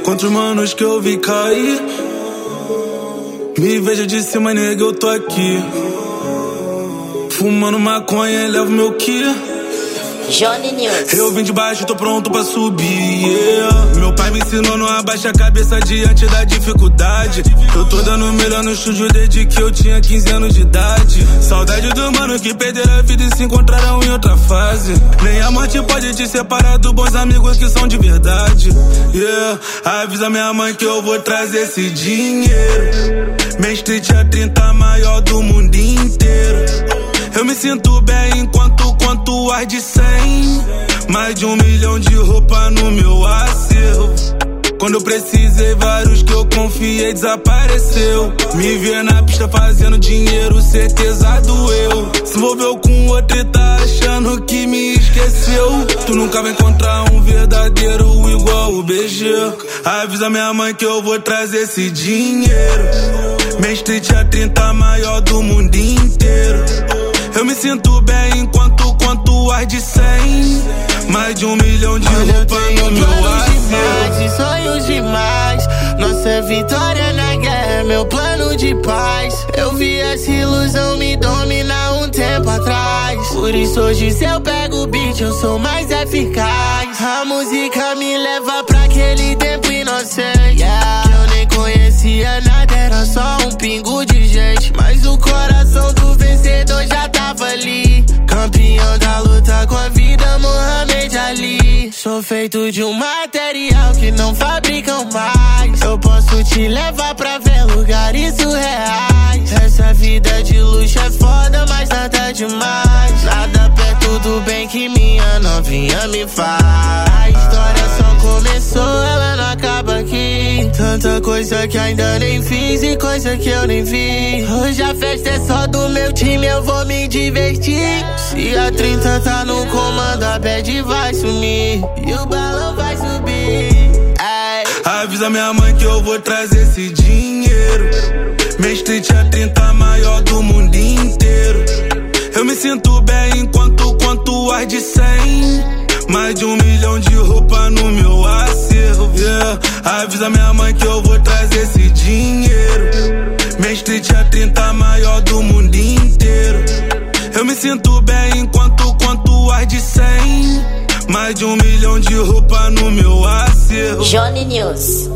Quantos manos que eu vi cair. Me veja de cima, nega, eu tô aqui. Fumando maconha, levo meu ki. Johnny News. Eu vim de baixo, tô pronto pra subir, yeah. Meu pai me ensinou não abaixa a cabeça diante da dificuldade. Eu tô dando melhor no estúdio desde que eu tinha 15 anos de idade. Saudade do mano que perderam a vida e se encontraram em outra fase. Nem a morte pode te separar dos bons amigos que são de verdade, yeah. Avisa minha mãe que eu vou trazer esse dinheiro. Main Street é 30 maior do mundo inteiro. Eu me sinto bem enquanto conto as de 100. Mais de 1 milhão de roupa no meu acervo. Quando eu precisei, vários que eu confiei desapareceu. Me vê na pista fazendo dinheiro, certeza doeu. Se envolveu com outro e tá achando que me esqueceu. Tu nunca vai encontrar um verdadeiro igual o BG. Avisa minha mãe que eu vou trazer esse dinheiro. Main Street é 30 maior do mundo inteiro. Eu me sinto bem enquanto conto as de 100. Mais de 1 milhão de roupa no meu demais e sonhos demais. Nossa vitória na guerra é meu plano de paz. Eu vi essa ilusão me dominar um tempo atrás. Por isso hoje se eu pego o beat eu sou mais eficaz. A música me leva pra aquele tempo inocente, yeah. Eu nem conhecia nada, era só um pingo de gente. Mas o coração do vencedor já tava ali. Campeão da luta com a vida, Muhammad Ali. Sou feito de um material que não fabricam mais. Eu posso te levar pra ver lugares surreais. Essa vida de luxo é foda, mas nada demais. Nada perto do bem que minha novinha me faz. A história só começou, ela não acaba aqui. Tanta coisa que ainda nem fiz e coisa que eu nem vi. Hoje a festa é só do meu time, eu vou me divertir. Se a 30 tá no comando, a bad vai sumir e o balão vai subir. Ay. Avisa minha mãe que eu vou trazer esse dinheiro. Main Street é 30 maior do mundo inteiro. Eu me sinto bem enquanto conto as de 100. Mais de 1 milhão de roupa no meu acervo, yeah. Avisa minha mãe que eu vou trazer esse dinheiro. Main Street é 30 maior do mundo inteiro. Eu me sinto bem enquanto conto as de 100. Mais de 1 milhão de roupa no meu acervo. Johnny News.